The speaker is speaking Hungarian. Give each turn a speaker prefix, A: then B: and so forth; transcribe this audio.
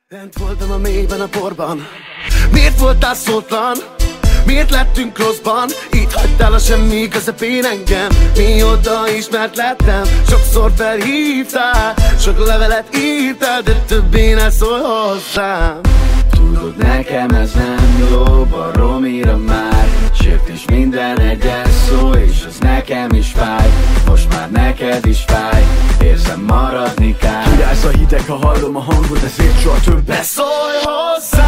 A: Lent voltam a mélyben a porban. Miért voltál szótlan? Miért lettünk rosszban? Így hagytál a semmi közepén engem. Mióta ismert lettem, sokszor felhívtál, sok levelet írtál, de többé ne szólj hozzám.
B: Tudod, nekem ez nem jó, baromira már sért is minden egyes szó, és az nekem is fáj. Most már neked is fáj, érzem maradni kár.
C: Királyz a hideg, ha hallom a hangot, ezért soha többet
A: Ne szólj hozzám.